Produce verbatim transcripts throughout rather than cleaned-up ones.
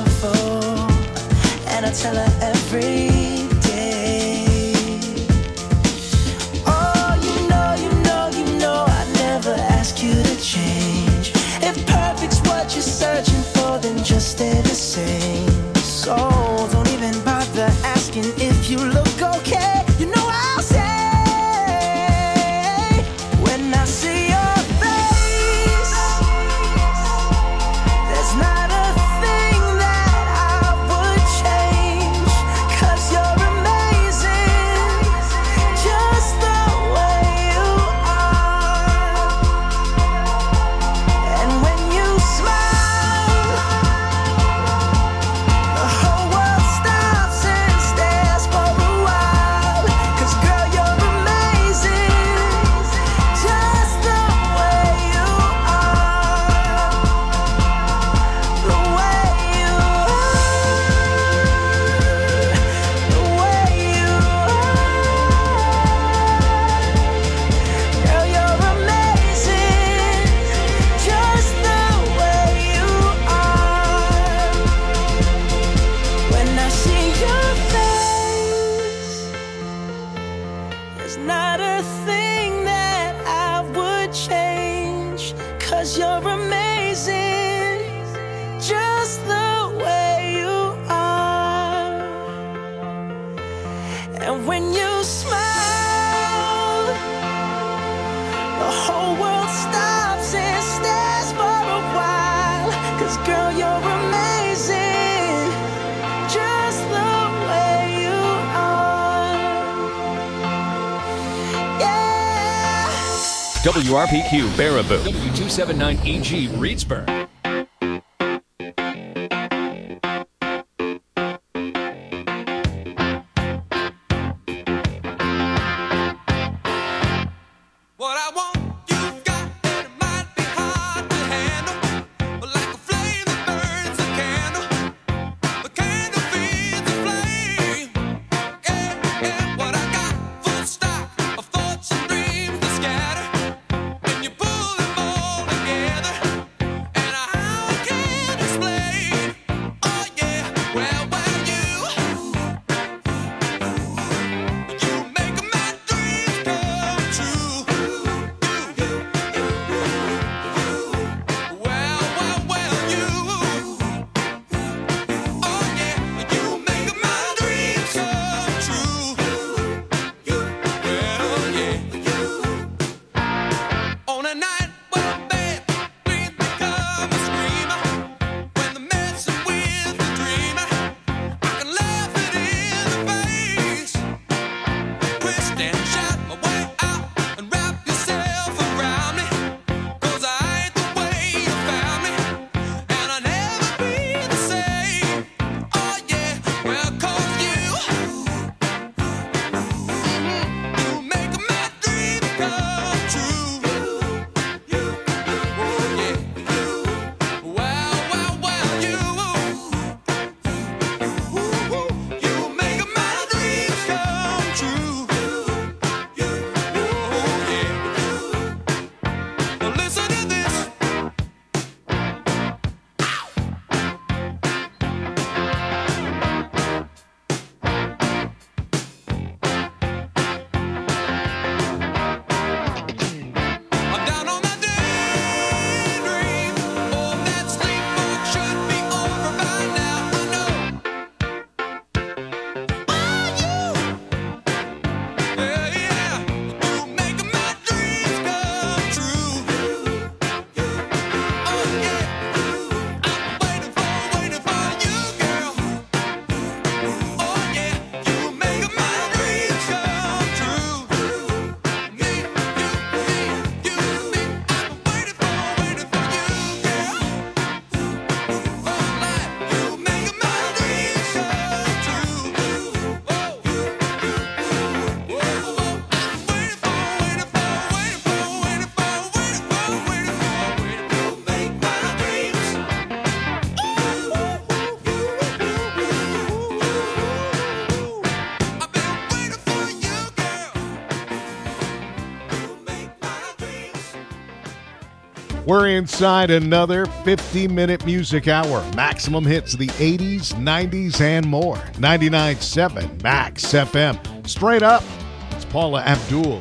beautiful, and I tell her every day. Oh, you know, you know, you know, I never ask you to change. If perfect's what you're searching for, then just stay the same. So don't even bother asking if you look okay. You know I'll say, when I see your face, there's not a thing that I would change, 'cause you're amazing, just the way you are. And when you smile, the whole world stops and stares for a while. 'Cause girl, you're amazing, just the way you are. The way you are. The way you are. Girl, you're amazing, just the way you are. When I see your face, there's not a thing that I would change, 'cause you're amazing, just the way you are. And when you smile, the whole world stops and stares for a while. 'Cause girl, you're amazing, just the way you are. Yeah. W R P Q Baraboo, W two seventy-nine E G Reedsburg. What I want, you've got, and it might be hard to handle. But like a flame that burns a candle, the candle feeds the flame. Yeah, yeah, what I got, full stock of thoughts and dreams that scatter. And you pull them all together, and I We're inside another fifty-minute music hour. Maximum hits of the eighties, nineties, and more. ninety-nine point seven Max F M. Straight up, it's Paula Abdul.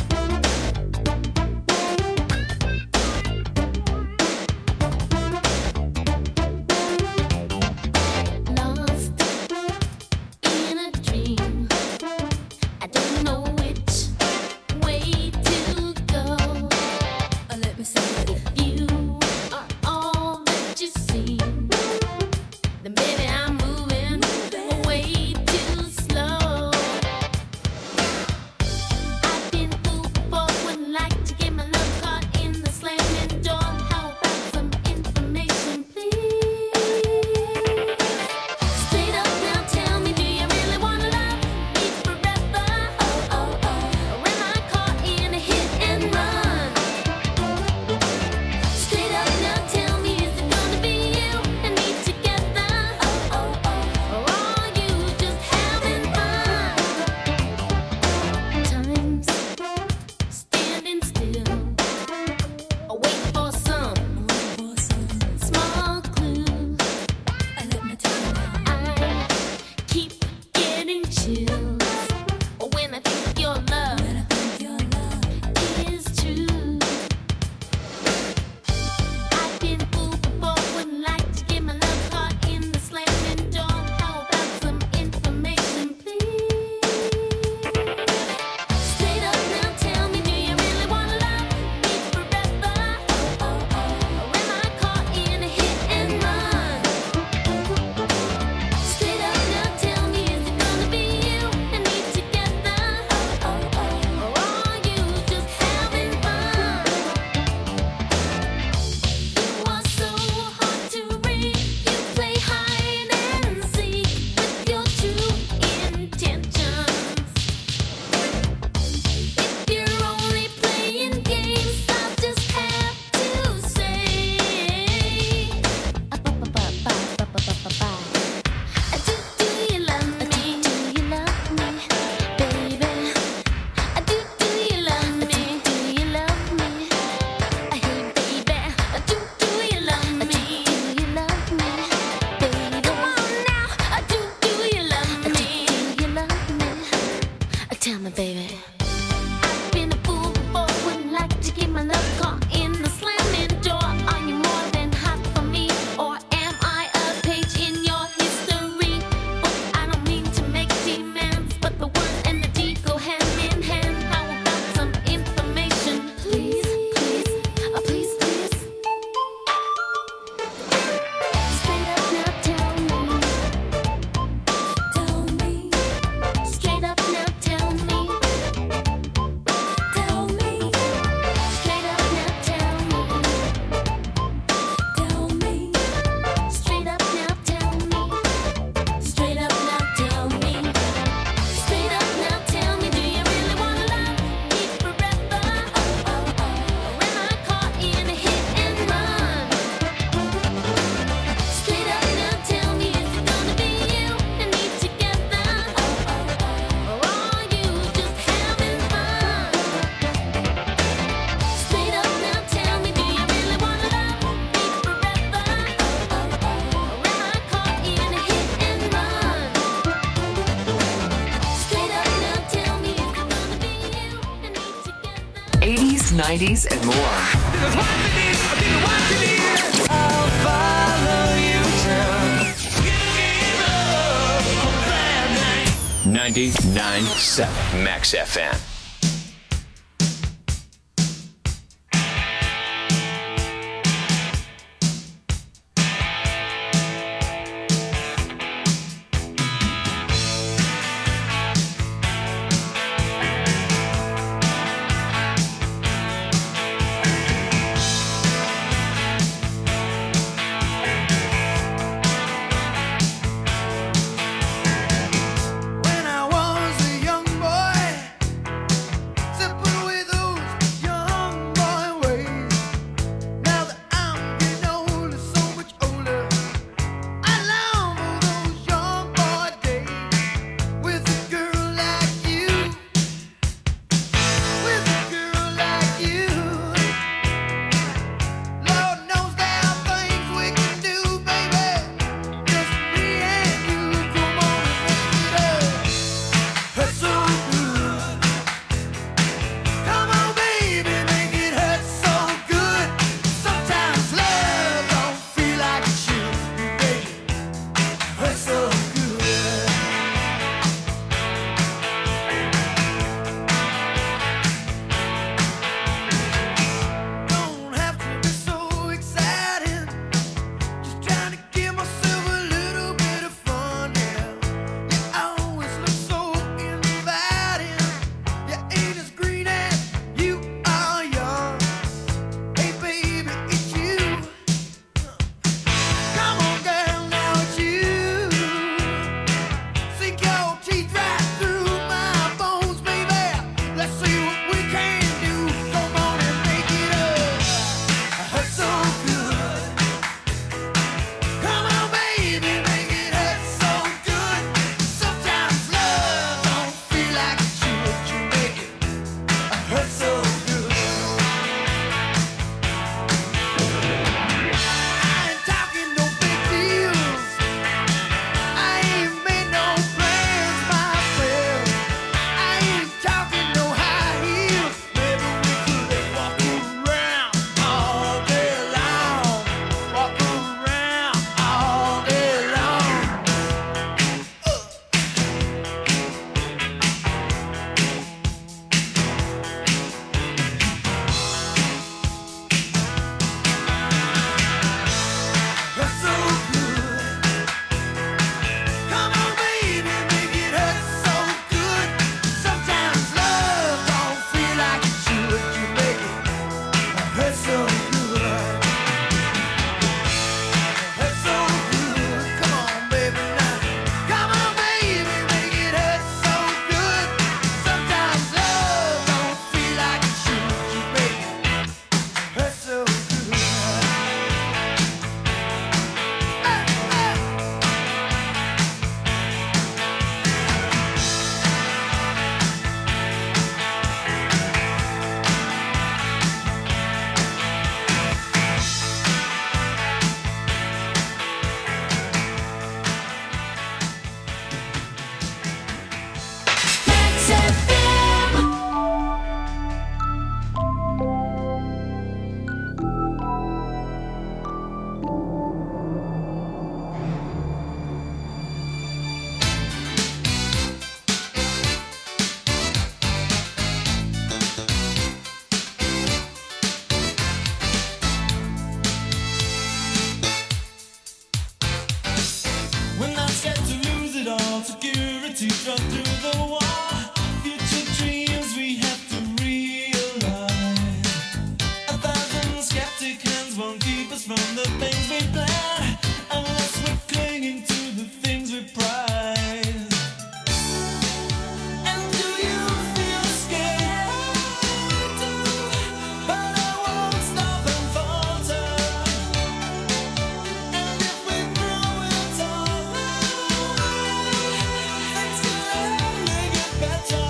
nineties, and more. I'll follow you till ninety-nine point seven Max F M. when I was a young boy. insecurity drunk through the wall. Future dreams we have to realize. A thousand skeptic hands won't keep us from the things we plan, unless we're clinging to the things we prize. And do you feel scared? But I won't stop and falter. And if we throw it all away, things can only get better.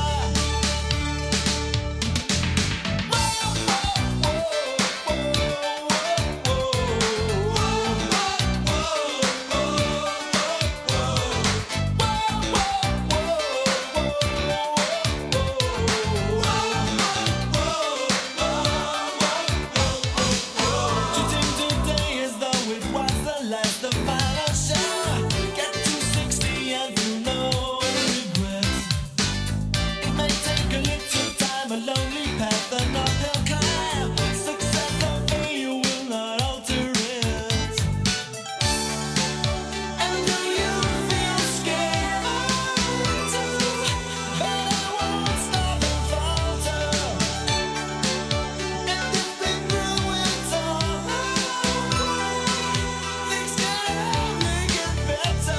Whoa, whoa, whoa, whoa, Treating today as though it was the last, the final show. Get to sixty and feel no regrets. It may take a little time, a lonely path, an uphill climb. Success or failure will not alter it. And do you feel scared? But I won't stop and falter. And if we throw it all away, things can only get better.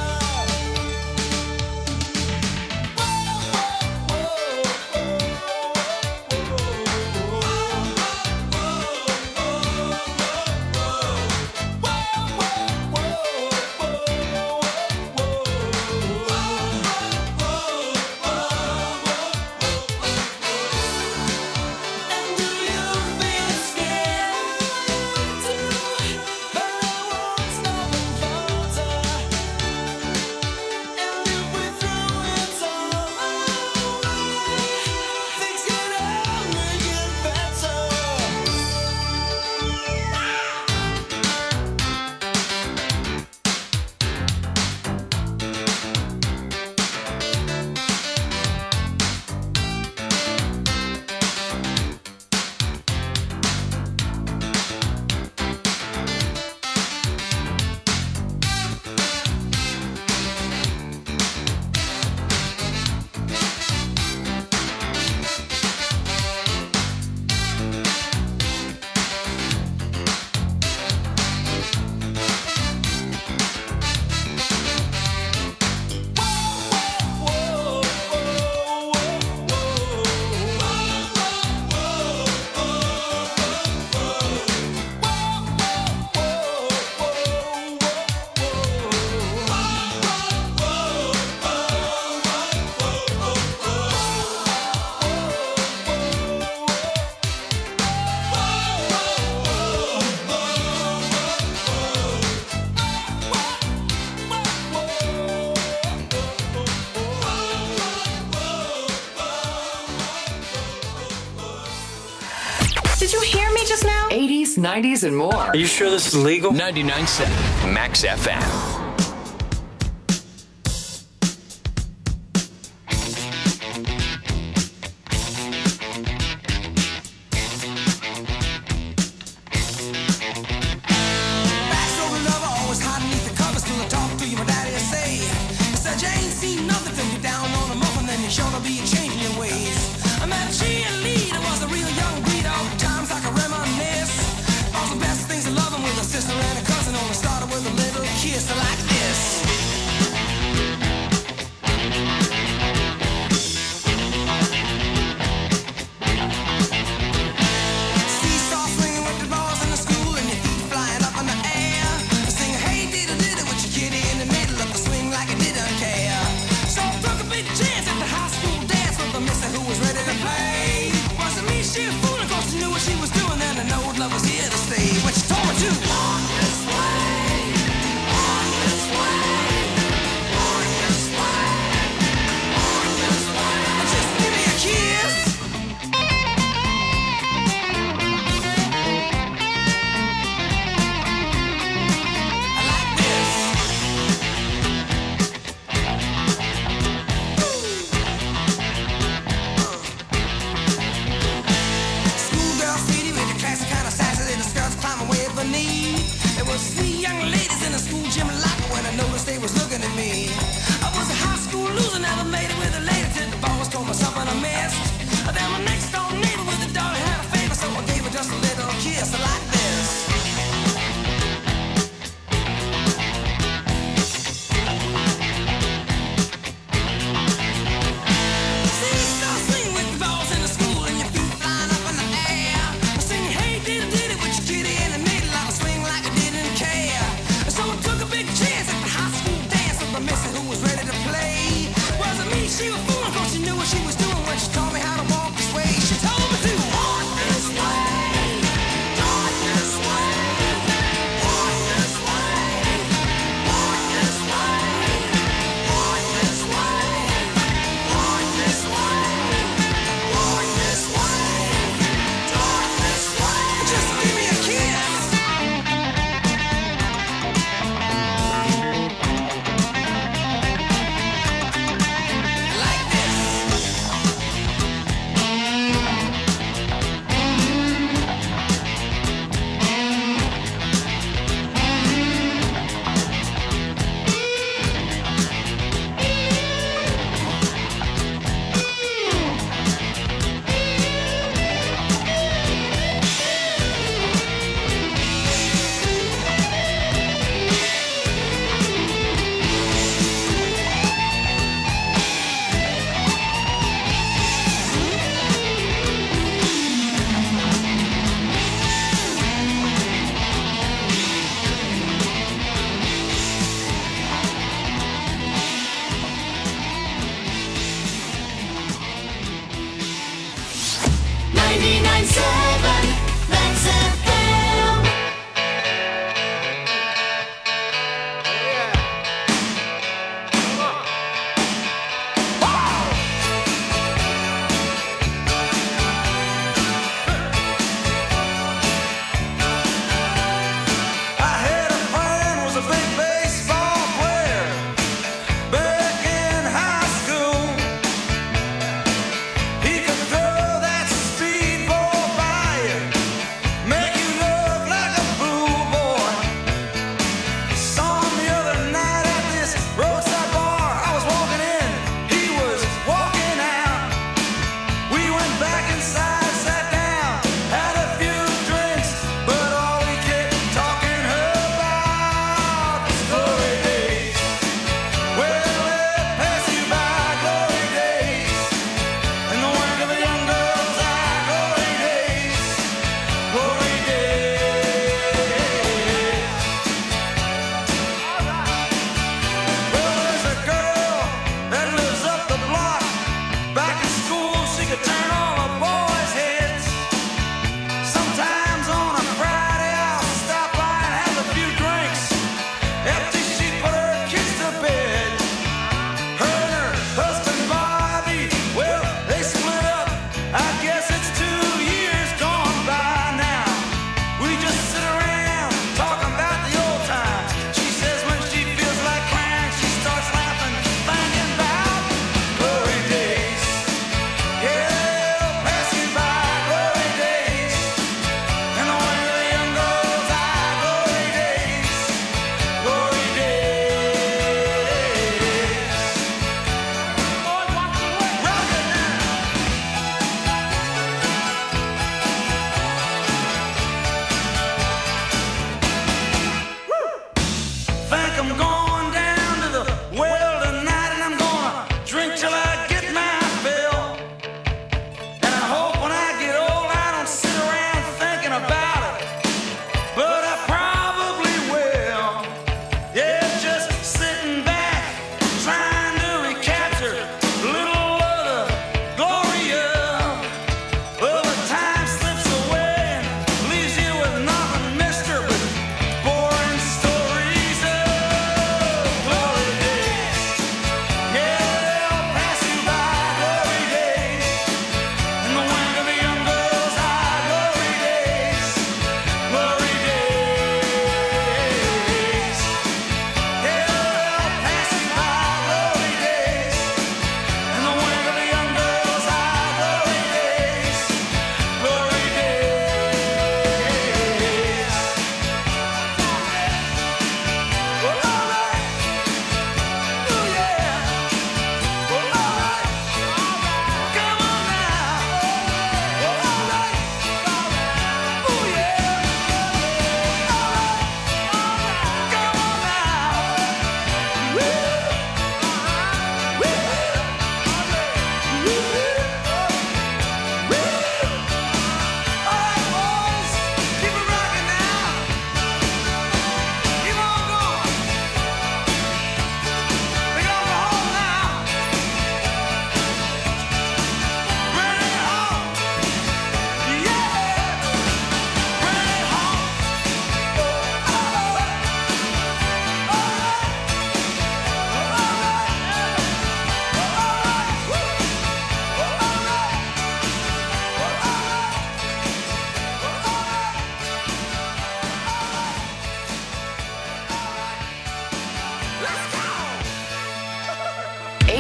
And do you feel scared too? But I won't stop and falter. And if we throw it all away, things can only get better. Did you hear me just now? eighties, nineties, and more. Are you sure this is legal? ninety-nine point seven Max F M. Backstory lover, always hiding beneath the covers till I talk to you, my daddy will say. He said you ain't seen nothing till you're down on a muffin, then you're sure to be changing your ways. I met cheerleader, was a real young breed, all times I can reminisce. All the best things of loving with a sister and a cousin, only started with a little kiss. I like who was ready to play. Wasn't me, she was fooling, cause she knew what she was doing when she taught me how to walk this way. She told me to walk this way, walk this way, walk this way, walk this way, walk this way, walk this way, walk this way, talk this way. Just give me a kiss. Like this. ninety-nine point seven Max F M. I had a friend was a big baseball player back in high school. He could throw that speedball by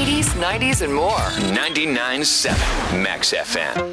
eighties, nineties, and more. ninety-nine point seven Max F M.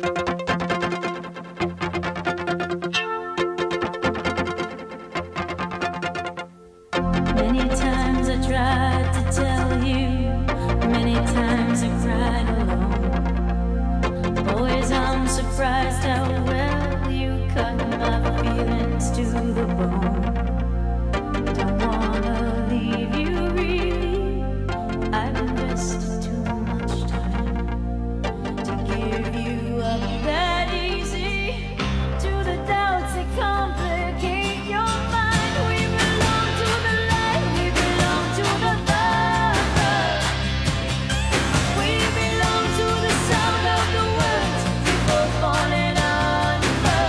Many times I tried to tell you, many times I cried alone. Always I'm surprised how well you cut my feelings to the bone. Don't wanna leave you really, I've invested too much time to give you up that easy to the doubts that complicate your mind. We belong to the light, we belong to the thunder. We belong to the sound of the words we both falling under.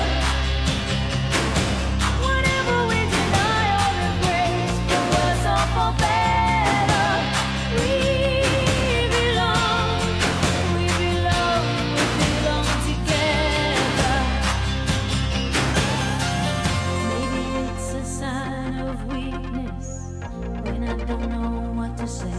Whatever we deny or embrace, for worse or for better, we belong, we belong, we belong together. Maybe it's a sign of weakness when I don't know what to say.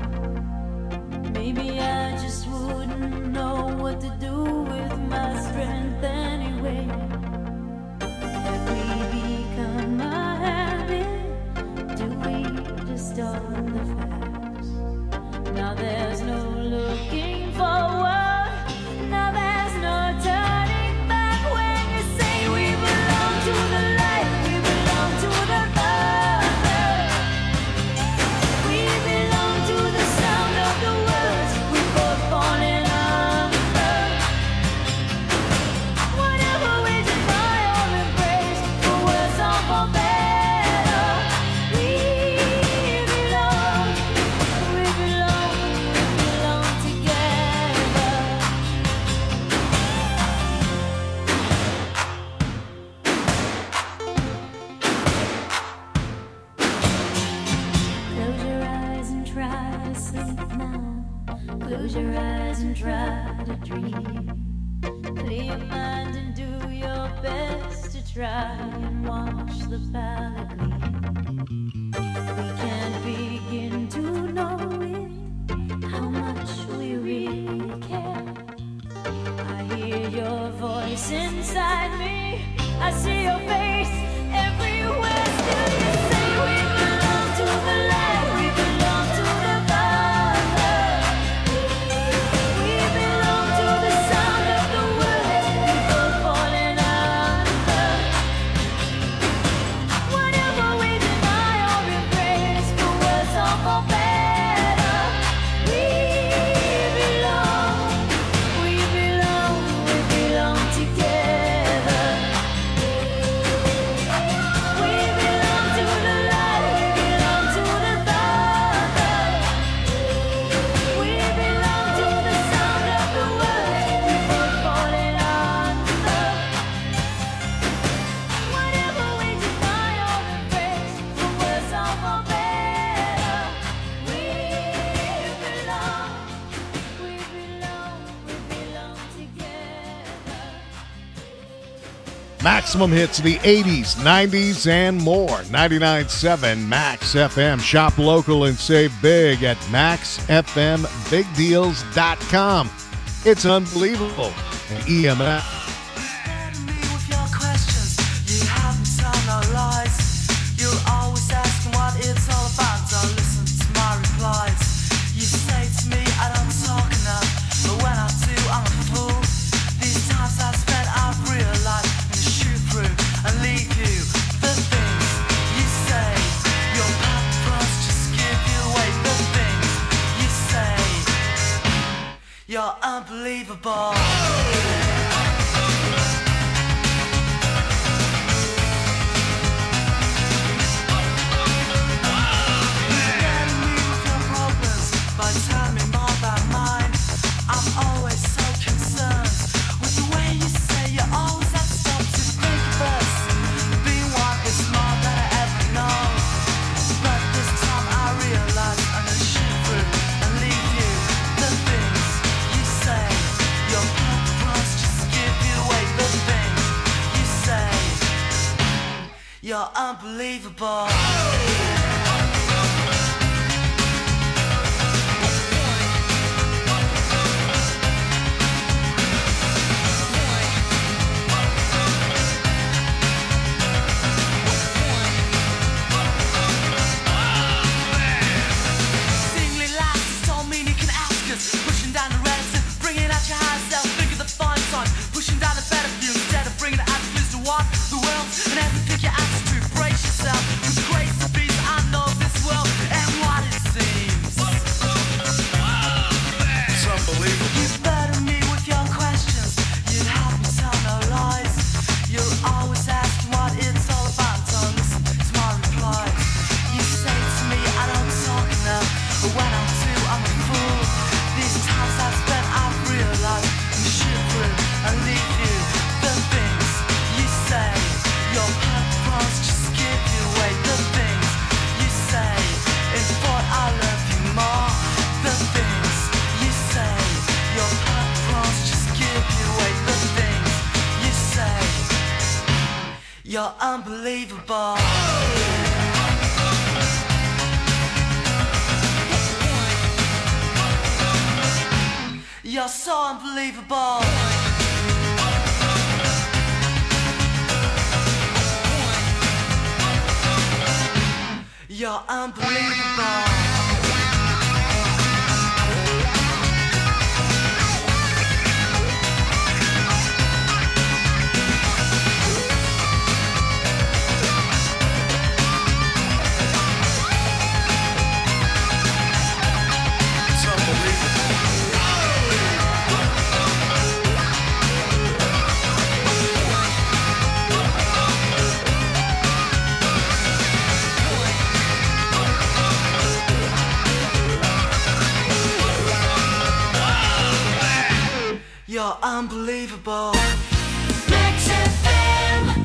Maybe I just wouldn't know what to do with my strength anyway. Have we become a habit? Do we distort the facts? Now there's no looking forward. Now there's no turning back when you say we belong to the light, we belong to the thunder. We belong to the sound of the words we both falling under. Whatever we deny or embrace, for worse or for better, we belong, we belong, we belong together. Close your eyes and try to sleep now. Close your eyes and try to dream. Clear your mind and do your best to try and watch the palette gleam. We can't begin to know it, how much we really care. I hear your voice inside me, I see your face everywhere. Still you say we belong to the light, we belong to the thunder. We belong to the sound of the words we both falling under. Whatever we deny or embrace, for worse or for better, we belong, we belong, we belong together. We belong to the light, we belong to the thunder. We belong to the sound of the words we both falling under. Whatever we deny or embrace, for worse or for better, we belong, we belong, we belong together. Maximum hits of the eighties, nineties, and more. ninety-nine point seven Max F M. Shop local and save big at max f m big deals dot com. It's unbelievable. And E M F. Me with your questions, you haven't told no lies. You're always asking what it's all about. Don't listen to my replies. You say to me I don't talk enough, but when I do, I'm a fool. These times I've spent, I've realized I'm gonna shoot through and leave you. The things you say, your paparazzi just give you away. The things you say, you're unbelievable. But tell me more about mine. I'm always so concerned with the way you say you always have to stop to think of us. Being one is more than I ever know. But this time I realize I'm gonna shoot through and leave you. The things you say, your purpose just give you away. The things you say, you're unbelievable. You're unbelievable. You're so unbelievable. You're unbelievable. You're unbelievable. Max F M.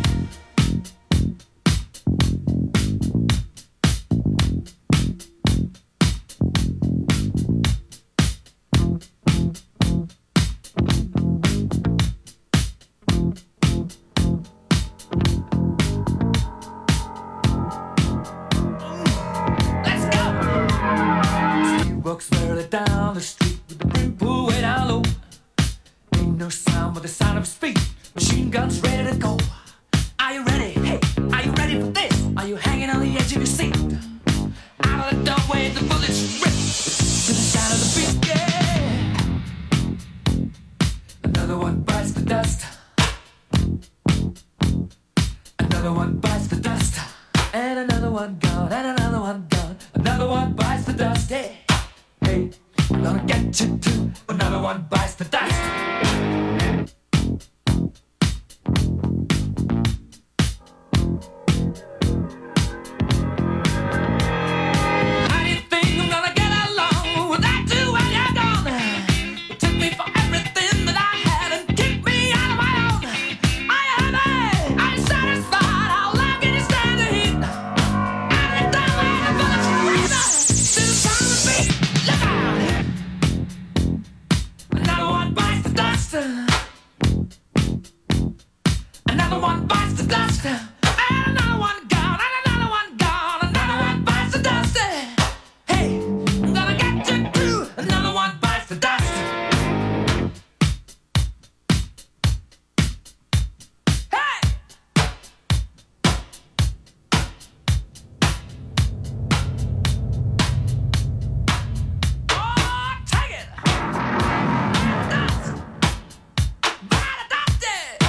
Let's go. He walks merrily down the street with the brim pulled way down low. Ain't no sound but the sound of his feet. Machine guns ready to go. Are you ready? Hey, are you ready for this? Are you hanging on the edge of your seat? Out of the doorway, the bullets rip to the sound of the beat. Yeah. Another one bites the dust. Another one bites the dust. And another one gone. And another one gone. Another one bites the dust. Hey, hey, I'm gonna get you too. Another one bites the dust. How do you think I'm gonna get along without you when you're gone? You took me for everything that I had and kicked me out of my own. Are you happy? Are you satisfied? How long can you stand the heat? Out of the doorway, the bullets rip to the sound of the beat. Look out! Another one bites the dust. Another one bites the dust. And another one gone. And another one gone. Another one bites the dust. Hey, I'm gonna get you too. Another one bites the dust. Hey! Oh, take it! Dust! Bite the dust!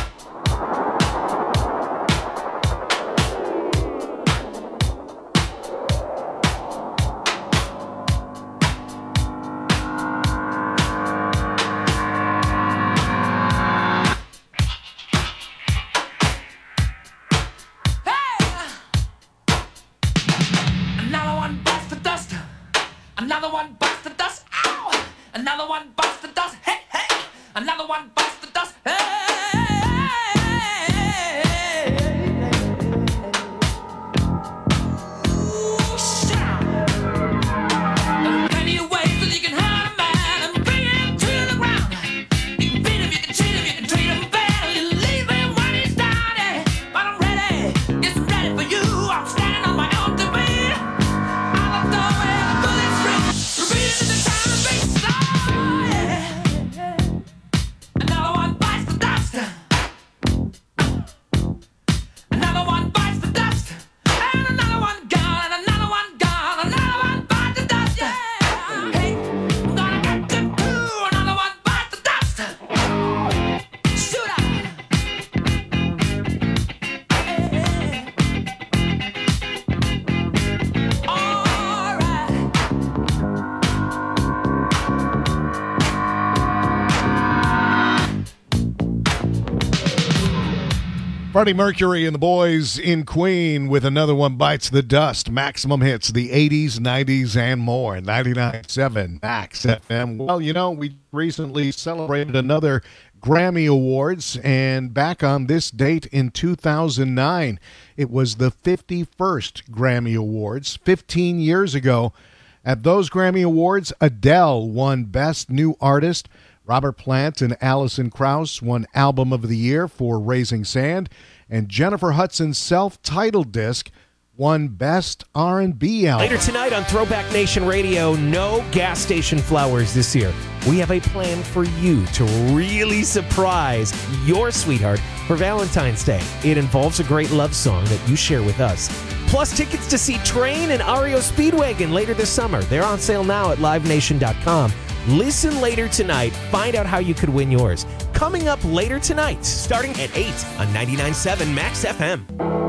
Another one bites the dust. Another one bites the dust. Ow! Another one bites the dust. Hey, hey! Another one bites the dust. Hey! Ooh, shit! There are plenty of ways that you can hurt a man and bring him to the ground. You can beat him, you can cheat him, you can treat him bad, you leave him when he's down. eh? But I'm ready, yes, I'm ready for you. I'm standing on my own to beat. Out of the doorway, the bullets rip, repeating in the time of beats. Oh, yeah. Another one bites the dust. Another one bites the dust. And another one gone. And another one gone. Another one bites the dust. Yeah. Hey, I'm gonna get you too. Another one bites the dust. Shoot out. Hey. All right. Freddie Mercury and the boys in Queen with Another One Bites the Dust. Maximum hits, the eighties, nineties, and more. ninety-nine point seven Max F M. Well, you know, we recently celebrated another Grammy Awards, and back on this date in two thousand nine, it was the fifty-first Grammy Awards. fifteen years ago, at those Grammy Awards, Adele won Best New Artist. Robert Plant and Alison Krauss won Album of the Year for Raising Sand, and Jennifer Hudson's self-titled disc won Best R and B Album. Later tonight on Throwback Nation Radio, no gas station flowers this year. We have a plan for you to really surprise your sweetheart for Valentine's Day. It involves a great love song that you share with us. Plus tickets to see Train and R E O Speedwagon later this summer. They're on sale now at live nation dot com. Listen later tonight. Find out how you could win yours. Coming up later tonight, starting at eight on ninety-nine point seven Max F M.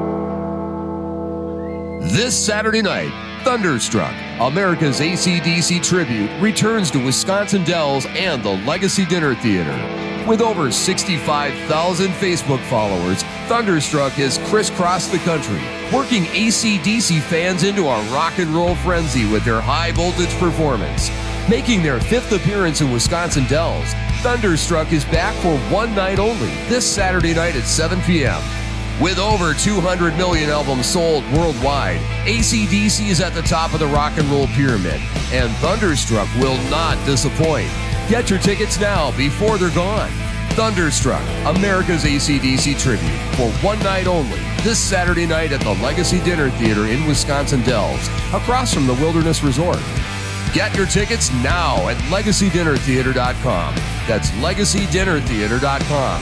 This Saturday night, Thunderstruck, America's A C D C tribute, returns to Wisconsin Dells and the Legacy Dinner Theater. With over sixty-five thousand Facebook followers, Thunderstruck has crisscrossed the country, working A C D C fans into a rock and roll frenzy with their high-voltage performance. Making their fifth appearance in Wisconsin Dells, Thunderstruck is back for one night only, this Saturday night at seven p.m. With over two hundred million albums sold worldwide, A C D C is at the top of the rock and roll pyramid, and Thunderstruck will not disappoint. Get your tickets now before they're gone. Thunderstruck, America's A C D C tribute, for one night only, this Saturday night at the Legacy Dinner Theater in Wisconsin Dells, across from the Wilderness Resort. Get your tickets now at legacy dinner theater dot com. That's legacy dinner theater dot com.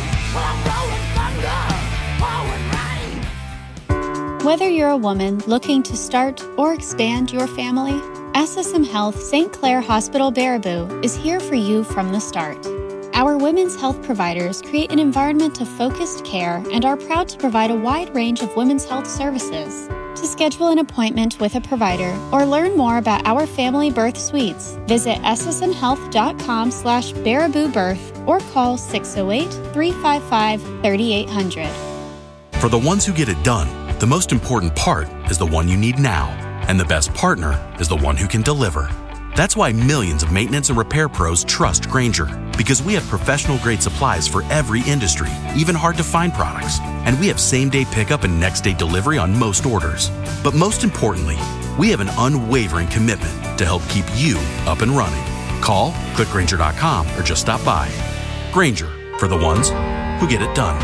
Whether you're a woman looking to start or expand your family, S S M Health Saint Clair Hospital Baraboo is here for you from the start. Our women's health providers create an environment of focused care and are proud to provide a wide range of women's health services. To schedule an appointment with a provider or learn more about our family birth suites, visit s s m health dot com slash baraboo birth or call six oh eight, three five five, three eight hundred. For the ones who get it done, the most important part is the one you need now, and the best partner is the one who can deliver. That's why millions of maintenance and repair pros trust Grainger, because we have professional-grade supplies for every industry, even hard-to-find products. And we have same-day pickup and next-day delivery on most orders. But most importantly, we have an unwavering commitment to help keep you up and running. Call, click Grainger dot com, or just stop by. Grainger, for the ones who get it done.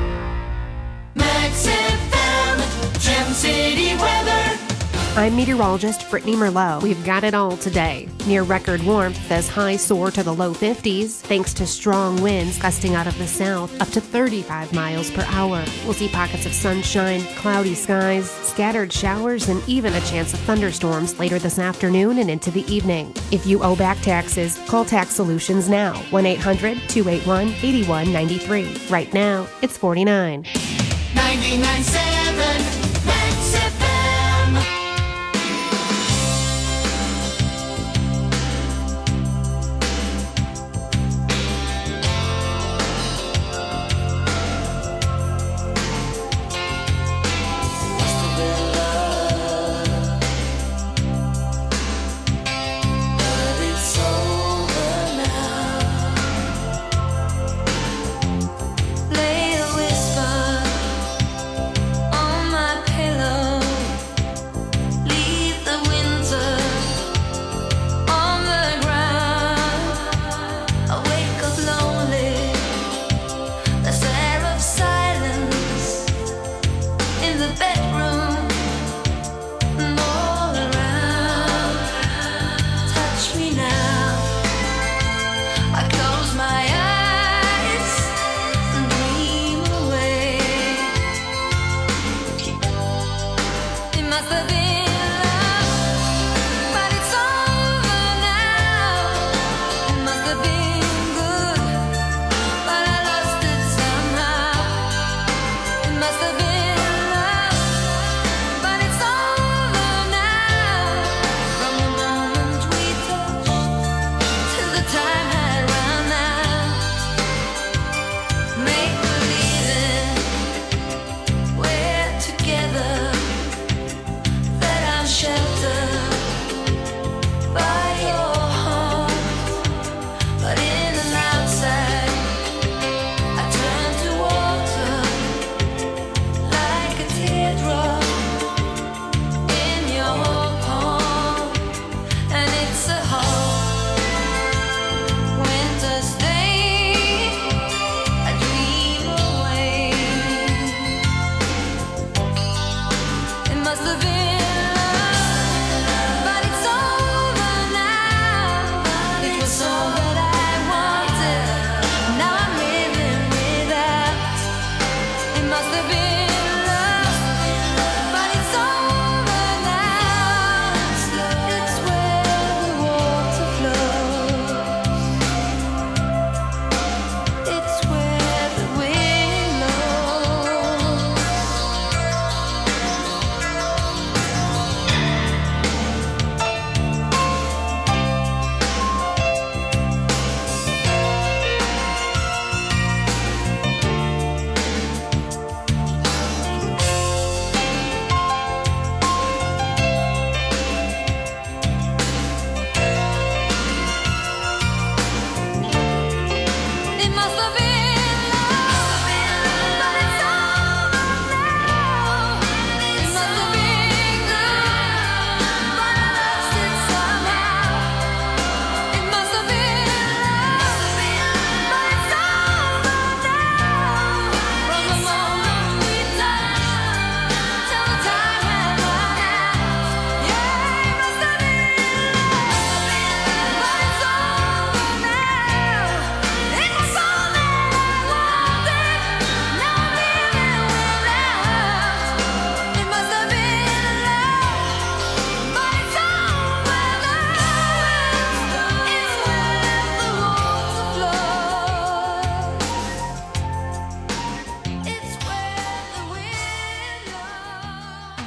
Max F M, Gem City weather. I'm meteorologist Brittany Merlot. We've got it all today. Near record warmth as highs soar to the low fifties, thanks to strong winds gusting out of the south up to thirty-five miles per hour. We'll see pockets of sunshine, cloudy skies, scattered showers, and even a chance of thunderstorms later this afternoon and into the evening. If you owe back taxes, call Tax Solutions now. one eight hundred, two eight one, eight one nine three. Right now, it's forty-nine. ninety-nine point seven Max F M. Lay a whisper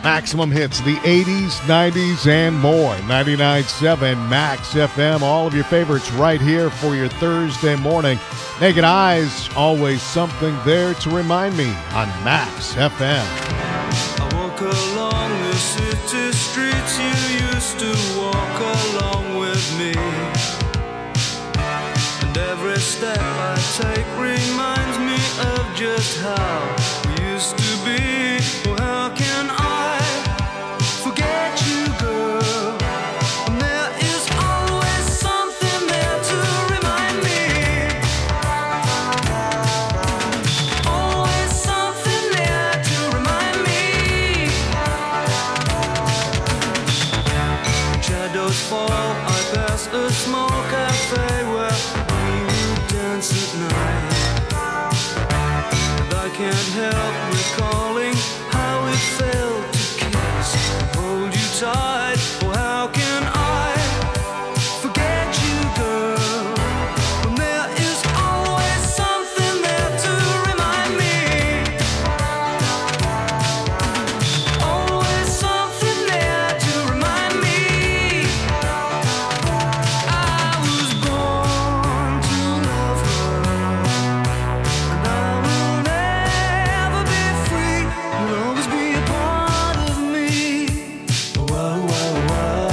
Maximum hits, the eighties, nineties, and more. ninety-nine point seven Max F M. All of your favorites right here for your Thursday morning. Naked Eyes, always something there to remind me on Max F M. I walk along the city streets you used to walk along with me. And every step I take reminds me of just how we used to be. Oh, how can I forget you, girl? And there is always something there to remind me. Always something there to remind me. When shadows fall, I pass a small cafe where we would dance at night. And I can't help recalling how it felt to kiss and hold you tight. Oh, how can I forget you, girl? When there is always something there to remind me. Always something there to remind me. I was born to love her, and I will never be free. You'll always be a part of me. Whoa, whoa, whoa.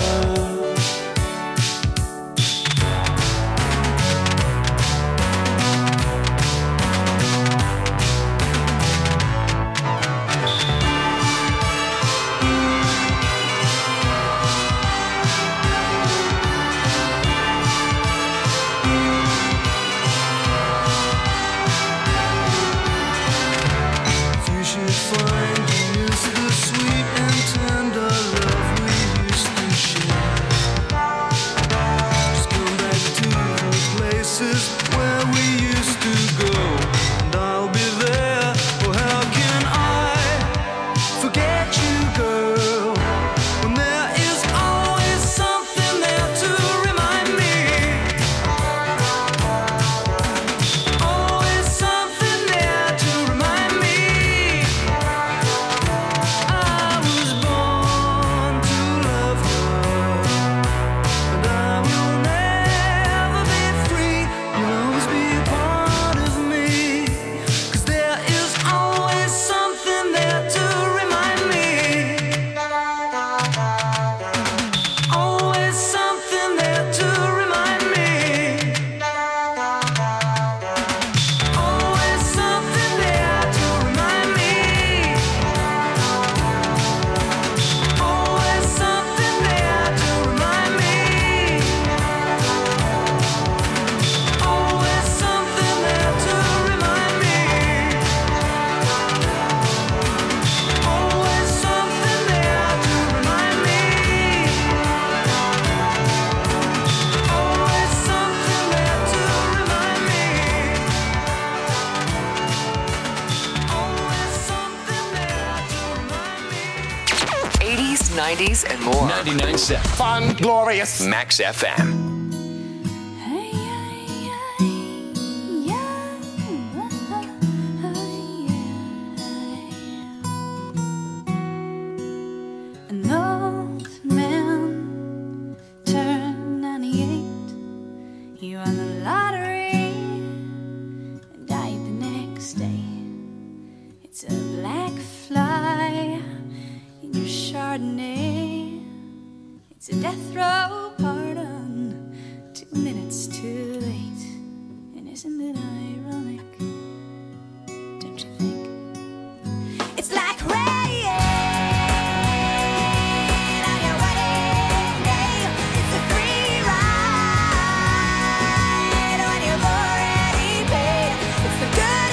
You should find you miss the sweet and tender love we used to share. Just come back to the places where we used to go, and I'll be there. Oh, how can I forget you, girl? When there is always something there to remind me. Always something there to remind me. I was born to love her, and I will never be free. You'll always be a part of me. 'Cause there is always something there to remind me. Always something there to remind me. Always something there to remind me. Always something there to remind me. Always something there to remind me. Always something there to remind me. Always something there to remind me. Always something there to remind me. eighties, nineties, and more. ninety-nine point seven. Fun, glorious. Max F M. An old man turned ninety-eight. He won the lottery and died the next day. It's a black fly in your Chardonnay. It's a death row pardon, two minutes too late. And isn't it ironic? Don't you think? It's like rain on your wedding day. It's a free ride when you've already paid. It's the good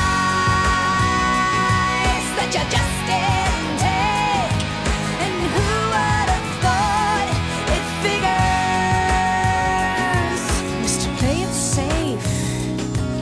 advice that you just didn't take. And who would have thought it figures? Mister Play It Safe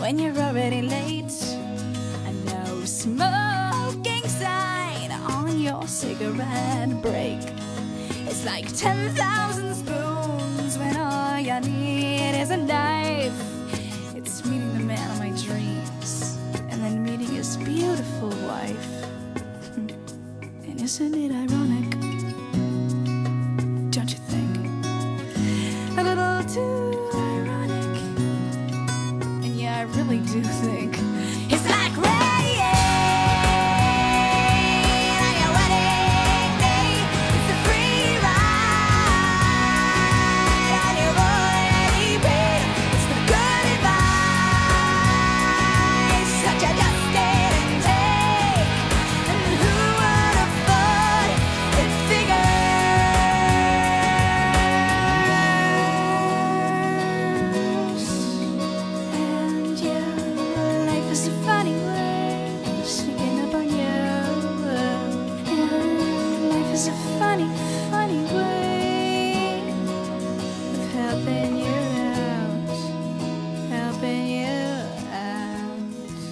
when you're already late. A no smoking sign on your cigarette break. It's like ten thousand spoons when all you need is a knife. It's meeting the man of my dreams and then meeting his beautiful wife. And isn't it ironic? Don't you think? A little too ironic. And yeah, I really do think it's like rain on your wedding day. It's a free ride on your already paid. It's the good advice that you just didn't take. And who would have thought it figures? And yeah, life is a funny way sneaking up on you. And life is a funny, funny way of helping you out, helping you out.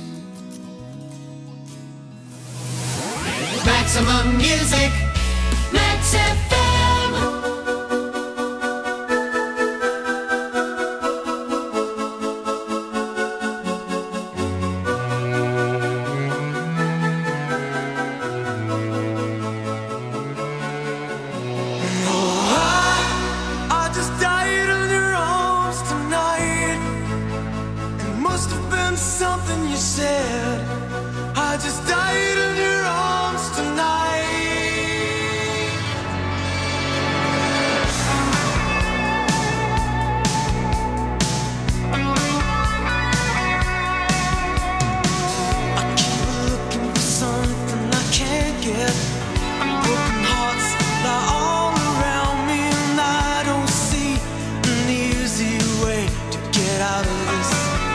Maximum music, Max F M. I just died in your arms tonight. It must have been something you said. I just died in your arms tonight. I keep looking for something I can't get. Broken hearts lie all around me, and I don't see an easy way to get out of this.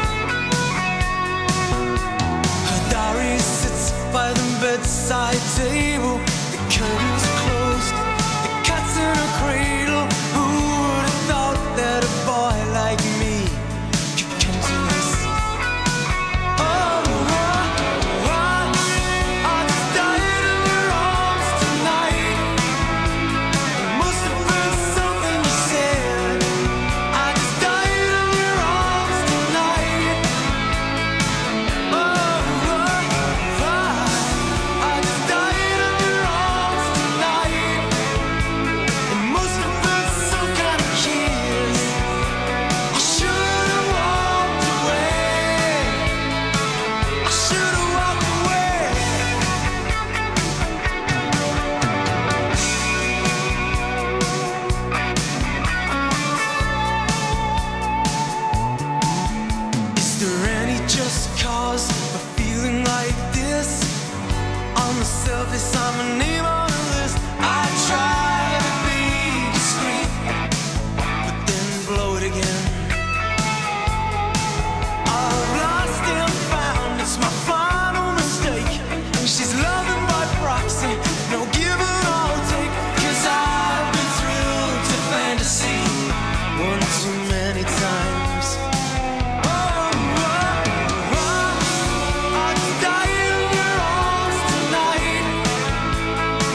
Her diary sits by the bedside table. The curtains closed, the cat's in a cradle. Who would have thought that a boy like me could come to this? Oh, I, I just died in your arms tonight. It must have been something you said. I just died in your arms tonight. Oh, I, I just died in your arms tonight. It must have been some kind of kiss. I should have walked away. I should have walked away. Is there any just cause for feeling like this? On the surface, I'm a name on a list. I try to be discreet, but then blow it again. I've lost and found, it's my final mistake. She's loving by proxy, no give and I'll take. 'Cause I've been thrilled to fantasy one too many times. Oh, I, I just died in your arms tonight.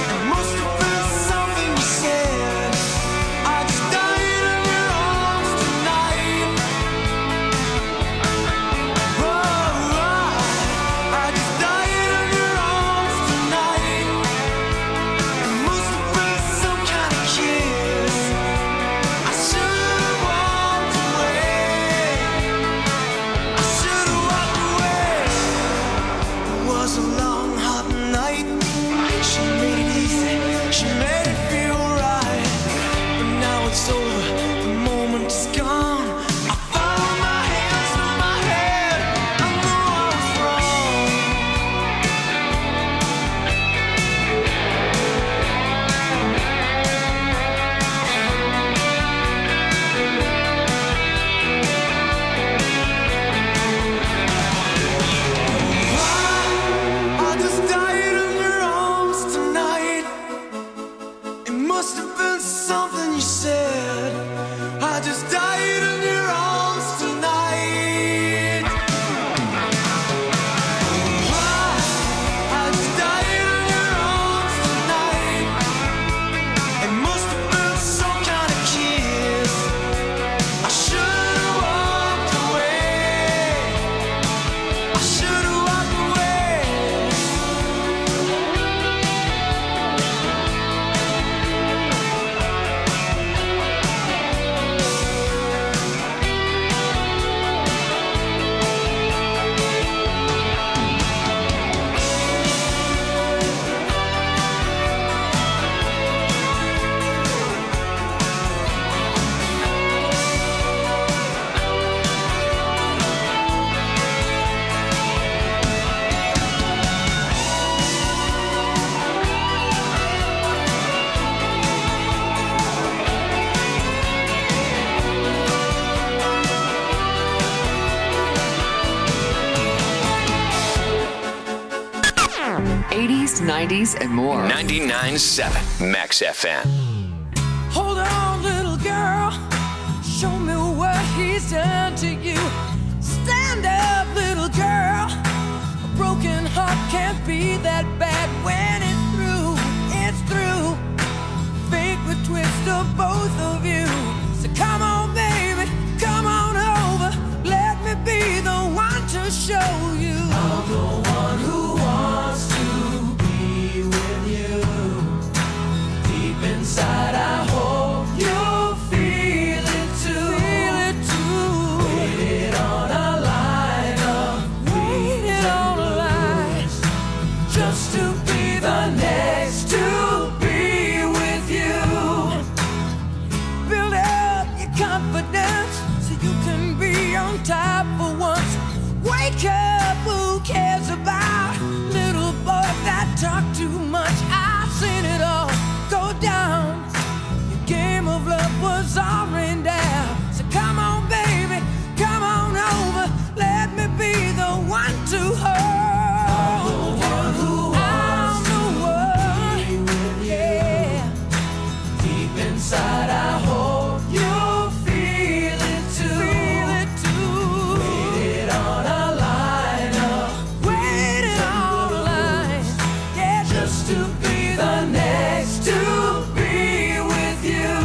eighties, nineties, and more. ninety-nine point seven Max F M. Hold on, little girl. Show me what he's done to you. Stand up, little girl. A broken heart can't be that bad when it's through. It's through. Fate would twist of both of you. So come on, baby, come on over. Let me be the one to show you. I'm the one who wants to be with you. Deep inside, I hope you feel it too. Feel it too. Waited on a line of waited on a line just to be the next to be with you. Build up your confidence so you can be on top for once. Wake up, who cares about little boys that talk too much? I've seen it all go down. Your game of love was all rained down. So come on, baby, come on over. Let me be the one to hold you. I'm the one, yeah. Deep inside, I hope you feel it too. Feel it too. Waited on a line up. Waited on a line, yeah, just to be the next to be with you.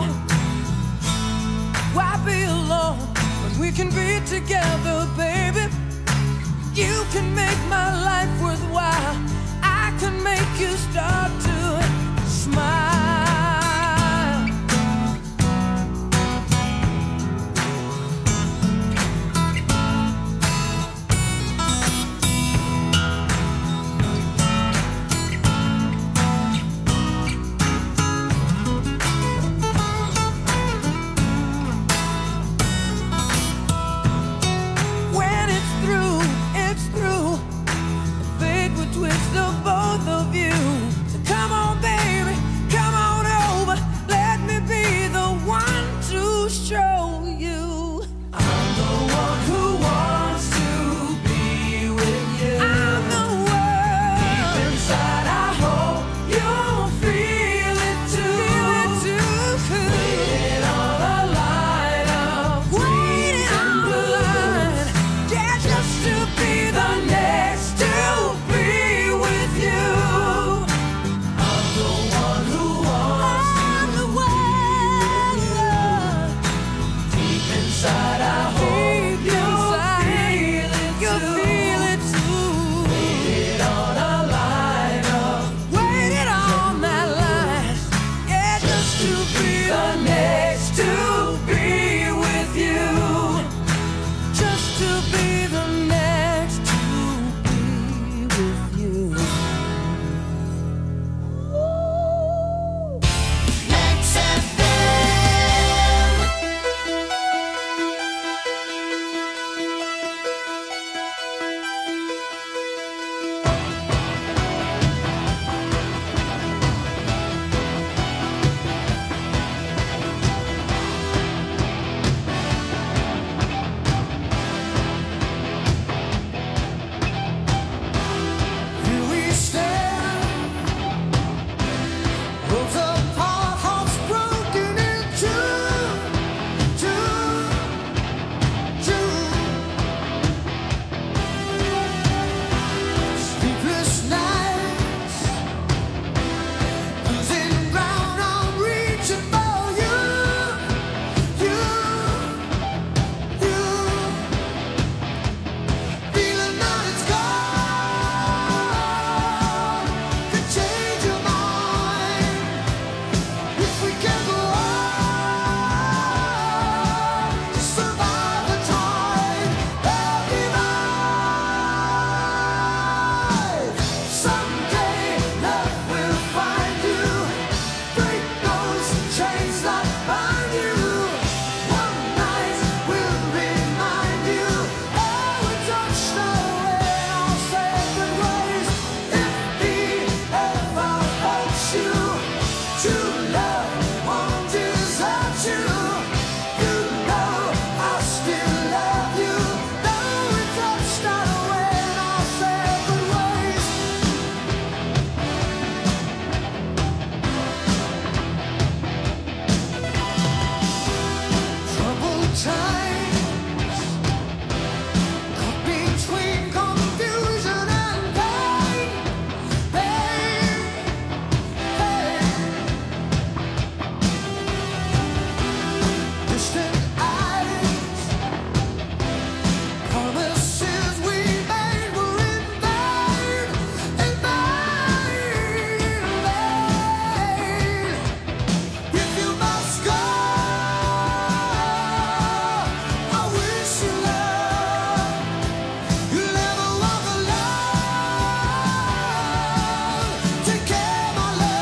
Why be alone when we can be together, baby? You can make my